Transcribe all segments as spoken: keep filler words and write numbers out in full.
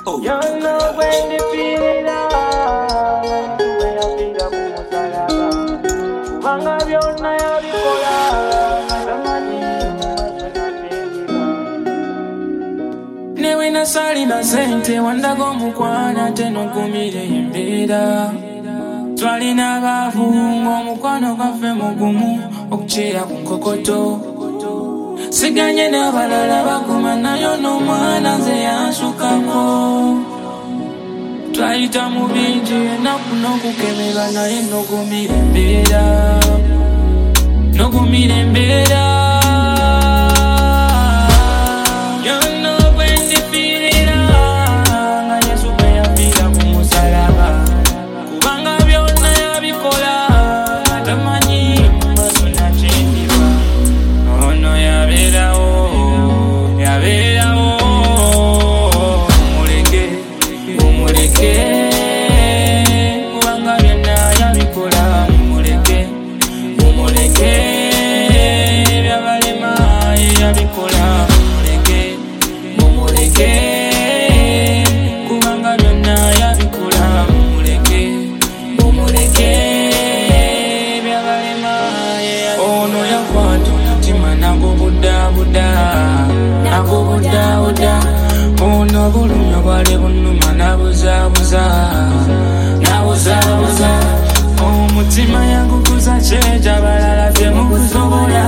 Oh. You know when the feeling out, when I feel a musalaba, kubanga byonna yabikola, tamanyi newe nasali na sente wandaga omukwana ate nogumira embeera twalina abaavu ng'omukwano gwaffe mugumu okukyera ku nkokoto siganye n'abalala baguma nayo n'omwana nze yansukako twayita mu bingi ennaku n'okukemera naye nogumira embeera nogumira embeera ono bulumya bwali bunuma nabuzabuza nabuzabuza omutima yangukuza kyeja balala temukusobola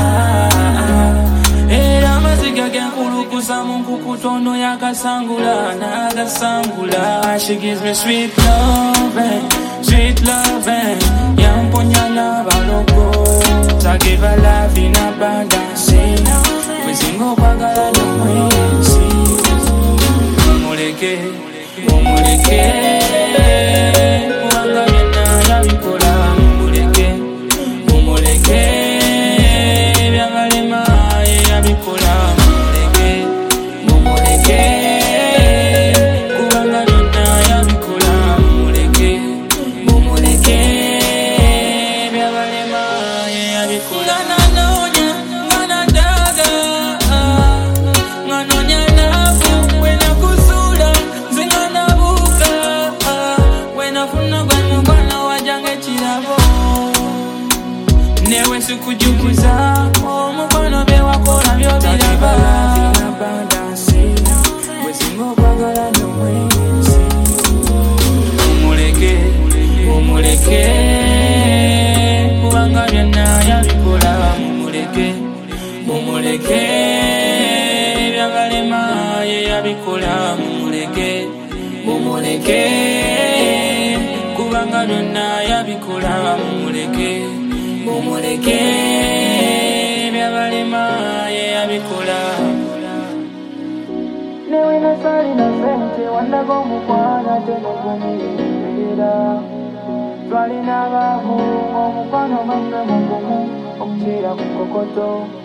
era amaziga genkulukusa mu nkukutono yakasangula nagasangula. She gives me sweet loving, sweet loving, yamponya n'abalogo I give her love in abundance wezingo kwagala n'omwenzi mumuleke mumuleke kubanga byonna yabikola mumuleke mumuleke byabalema yabikola mumuleke mumuleke kubanga byonna yabikola mumuleke mumuleke byabalema yabikola. Newe sikujukuza omukwano bye wakola byo biraba wezingo kwagala n'omwenzi mumuleke mumuleke kubanga byonna yabikola mumuleke mumuleke byabalema ye yabikola mumuleke mumuleke kubanga byonna yabikola mumuleke mumuleke byabalema ye yabikola. Newe nasali na sente wandaga omukwana ate nogumira embeera twalina abaavu omukwano gwaffe mugumu okukyera ku nkokoto